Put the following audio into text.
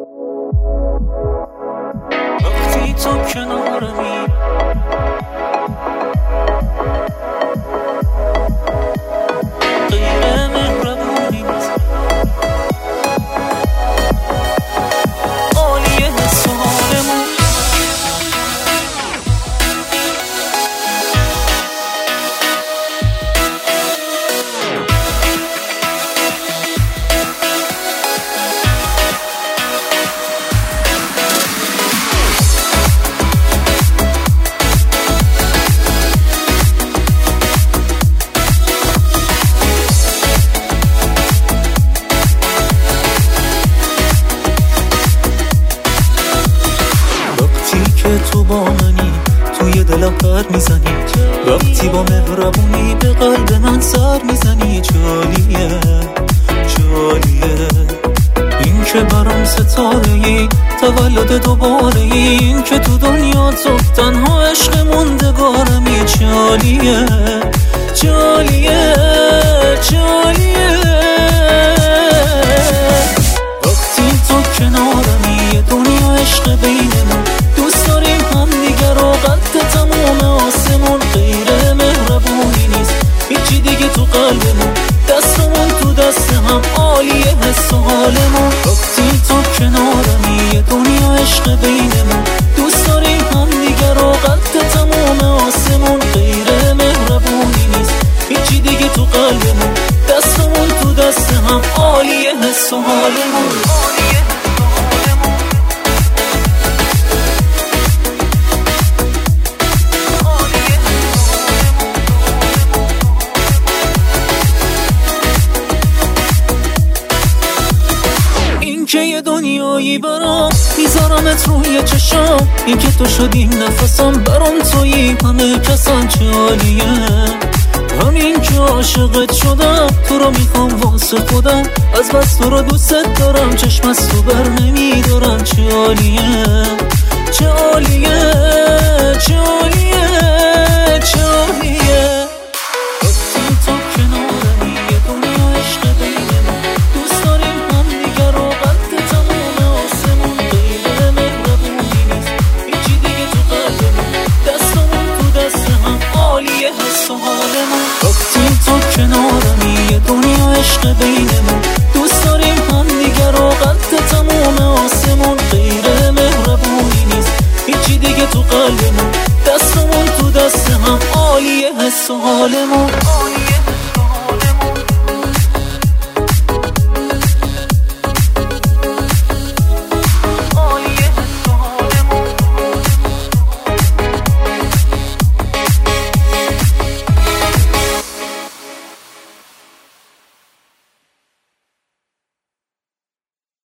وقتی تو کنارمی غیر مهربونی نیست، عالیه حس و حالمون. تو با منی توی دلم پر میزنی، وقتی با مهربونی به قلب من سر میزنی. جالیه جالیه این که برام ستاره‌ای، تولد دوباره ای، این که تو دنیا تو تنها عشق موندگارمی. جالیه جالیه جالیه وقتی تو کنارمی، یه دنیا عشق بینمون، دوست داریم هم دیگر رو قد تموم آسمون. غیر مهربونی نیست هیچی دیگه تو قلبمون، دستمون تو دست هم عالیه حس و حالمون. وقتی تو کنارمی، یه دنیا عشق بینمون، دوست داریم هم دیگر رو قد تموم آسمون. غیر مهربونی نیست هیچی دیگه تو قلبمون، دستمون تو دست هم عالیه حس و حالمون. که یه دنیایی برام میذارمت روی چشام، این که تو شدی نفسم، برام تویی همه کسان. چه عالیه همین که عاشقت شدم، تو رو میخوام واسه خودم، از بس تو رو دوست دارم، چشم از تو بر نمیدارم. چه عالیه چه عالیه چه عالیه چه عالیه وقتی تو کنارمی، یه دنیا عشق بینمون، دوست داریم هم دیگر رو قد تموم آسمون. غیر مهربونی نیست هیچی دیگه تو قلبمون، دستمون تو دست هم عالیه حس و حالمون. وقتی تو کنارمی، یه دنیا عشق بینمون، دوست داریم هم دیگر رو قد تموم آسمون. غیر مهربونی نیست هیچی دیگه تو قلبمون، دستمون تو دست هم عالیه حس و حالمون.